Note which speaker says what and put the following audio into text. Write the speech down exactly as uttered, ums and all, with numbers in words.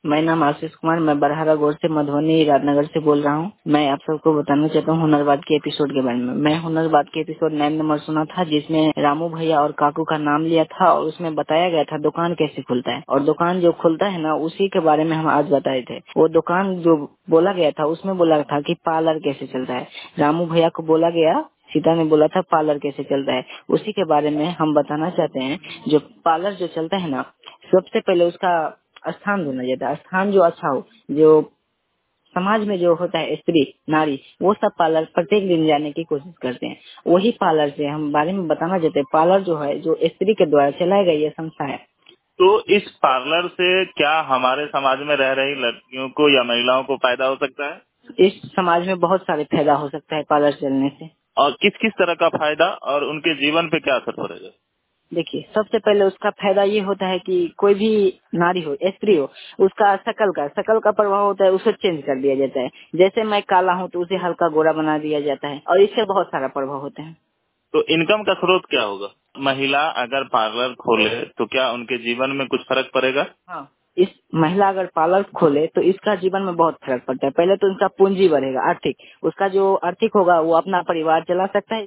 Speaker 1: मेरा नाम आशीष कुमार, मैं बरहारा गोड़ से मधुबनी राजनगर से बोल रहा हूँ। मैं आप सबको बताना चाहता हूँ हुनरबाद के एपिसोड के बारे में। मैं हुनरबाद के एपिसोड नाइन नंबर सुना था, जिसमें रामू भैया और काकू का नाम लिया था और उसमें बताया गया था दुकान कैसे खुलता है, और दुकान जो खुलता है ना उसी के बारे में हम आज बताए थे। वो दुकान जो बोला गया था उसमें बोला था कि पार्लर कैसे चलता है। रामू भैया को बोला गया, सीता ने बोला था पार्लर कैसे चलता है, उसी के बारे में हम बताना चाहते हैं। जो पार्लर जो चलता है ना, सबसे पहले उसका स्थान ढूंढा जाता है। स्थान जो अच्छा हो, जो समाज में जो होता है स्त्री नारी, वो सब पार्लर प्रत्येक दिन जाने की कोशिश करते हैं। वही पार्लर से हम बारे में बताना चाहते हैं। पार्लर जो है जो स्त्री के द्वारा चलाया गया ये संस्था है।
Speaker 2: तो इस पार्लर से क्या हमारे समाज में रह रही लड़कियों को या महिलाओं को फायदा हो सकता है?
Speaker 1: इस समाज में बहुत सारे फायदा हो सकता है पार्लर चलने से।
Speaker 2: और किस किस तरह का फायदा और उनके जीवन पे क्या असर पड़ेगा?
Speaker 1: देखिए, सबसे पहले उसका फायदा ये होता है कि कोई भी नारी हो स्त्री हो, उसका शकल का शकल का प्रभाव होता है, उसे चेंज कर दिया जाता है। जैसे मैं काला हूँ तो उसे हल्का गोरा बना दिया जाता है, और इससे बहुत सारा प्रभाव होता है।
Speaker 2: तो इनकम का स्रोत क्या होगा? महिला अगर पार्लर खोले तो क्या उनके जीवन में कुछ फर्क पड़ेगा?
Speaker 1: हाँ, इस महिला अगर पार्लर खोले तो इसका जीवन में बहुत फर्क पड़ता है। पहले तो उनका पूंजी बढ़ेगा, आर्थिक, उसका जो आर्थिक होगा वो अपना परिवार चला सकता है।